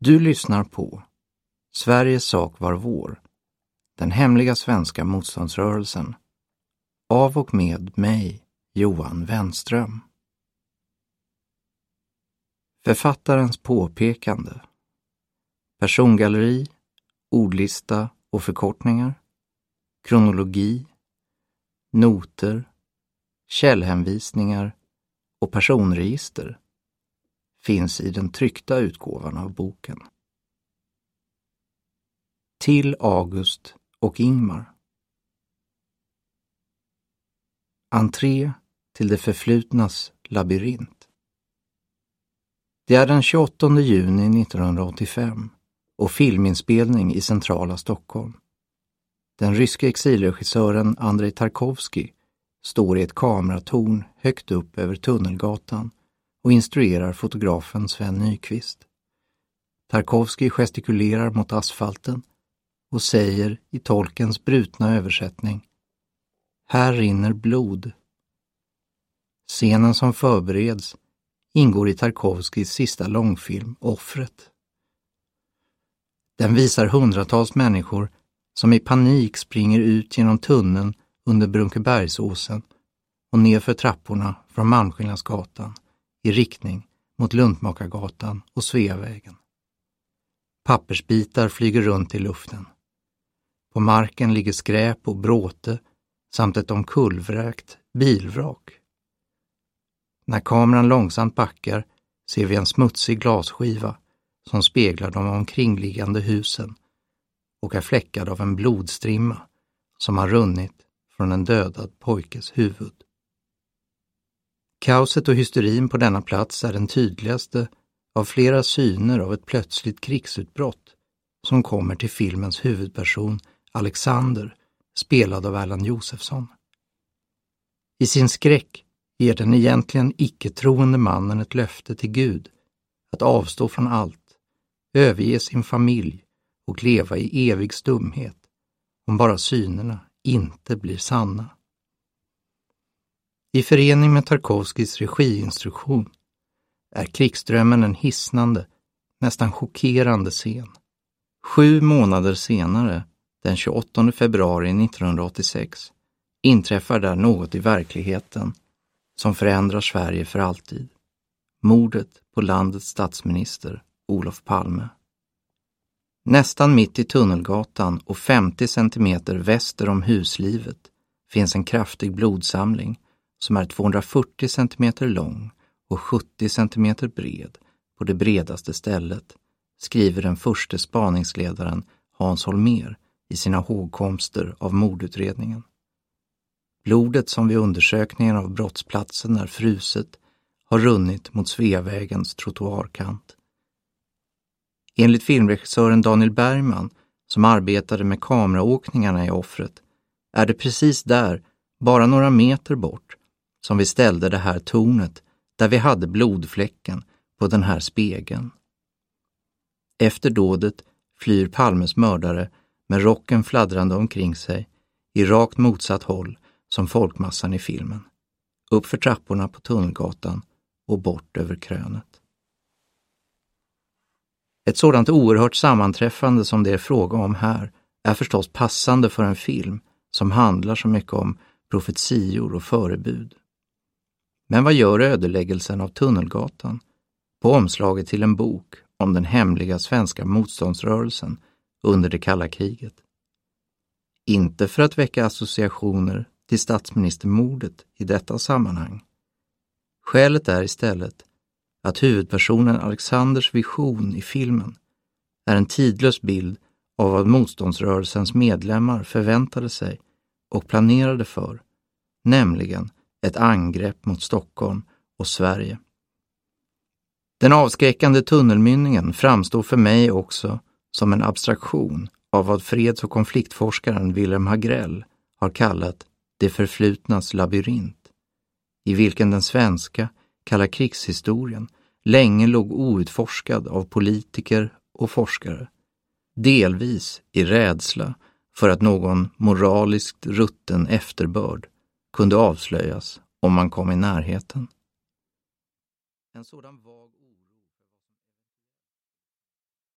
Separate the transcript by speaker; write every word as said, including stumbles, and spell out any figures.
Speaker 1: Du lyssnar på Sveriges sak var vår, den hemliga svenska motståndsrörelsen, av och med mig, Johan Wenström. Författarens påpekande. Persongalleri, ordlista och förkortningar, kronologi, noter, källhänvisningar och personregister finns i den tryckta utgåvan av boken. Till August och Ingmar. Entré till det förflutnas labyrint. Det är den tjugoåttonde juni nittonhundraåttiofem och filminspelning i centrala Stockholm. Den ryske exilregissören Andrei Tarkovsky står i ett kameratorn högt upp över Tunnelgatan och instruerar fotografen Sven Nykvist. Tarkovsky gestikulerar mot asfalten och säger i tolkens brutna översättning: "Här rinner blod." Scenen som förbereds ingår i Tarkovskys sista långfilm Offret. Den visar hundratals människor som i panik springer ut genom tunneln under Brunkebergsåsen och nerför trapporna från Malmskillnadsgatan i riktning mot Luntmakargatan och Sveavägen. Pappersbitar flyger runt i luften. På marken ligger skräp och bråte samt ett omkullvräkt bilvrak. När kameran långsamt backar ser vi en smutsig glasskiva som speglar de omkringliggande husen och är fläckad av en blodstrimma som har runnit från en dödad pojkes huvud. Kaoset och hysterin på denna plats är den tydligaste av flera syner av ett plötsligt krigsutbrott som kommer till filmens huvudperson Alexander, spelad av Erland Josephson. I sin skräck ger den egentligen icke-troende mannen ett löfte till Gud att avstå från allt, överge sin familj och leva i evig stumhet om bara synerna inte blir sanna. I förening med Tarkovskys regiinstruktion är krigsdrömmen en hisnande, nästan chockerande scen. Sju månader senare, den tjugoåttonde februari nittonhundraåttiosex, inträffar där något i verkligheten som förändrar Sverige för alltid. Mordet på landets statsminister, Olof Palme. Nästan mitt i Tunnelgatan och femtio centimeter väster om huslivet finns en kraftig blodsamling som är tvåhundrafyrtio centimeter lång och sjuttio centimeter bred på det bredaste stället, skriver den förste spaningsledaren Hans Holmér i sina hågkomster av mordutredningen. Blodet som vid undersökningen av brottsplatsen är fruset har runnit mot Sveavägens trottoarkant. Enligt filmregissören Daniel Bergman, som arbetade med kameraåkningarna i Offret, är det precis där, bara några meter bort, som vi ställde det här tornet där vi hade blodfläcken på den här spegeln. Efter dådet flyr Palmes mördare med rocken fladdrande omkring sig i rakt motsatt håll som folkmassan i filmen, upp för trapporna på Tunnelgatan och bort över krönet. Ett sådant oerhört sammanträffande som det är fråga om här är förstås passande för en film som handlar så mycket om profetior och förebud. Men vad gör ödeläggelsen av Tunnelgatan på omslaget till en bok om den hemliga svenska motståndsrörelsen under det kalla kriget? Inte för att väcka associationer till statsministermordet i detta sammanhang. Skälet är istället att huvudpersonen Alexanders vision i filmen är en tidlös bild av vad motståndsrörelsens medlemmar förväntade sig och planerade för, nämligen ett angrepp mot Stockholm och Sverige. Den avskräckande tunnelmynningen framstår för mig också som en abstraktion av vad freds- och konfliktforskaren Wilhelm Hagrell har kallat det förflutnas labyrint, i vilken den svenska kalla krigshistorien länge låg outforskad av politiker och forskare, delvis i rädsla för att någon moraliskt rutten efterbörd kunde avslöjas om man kom i närheten. En sådan vag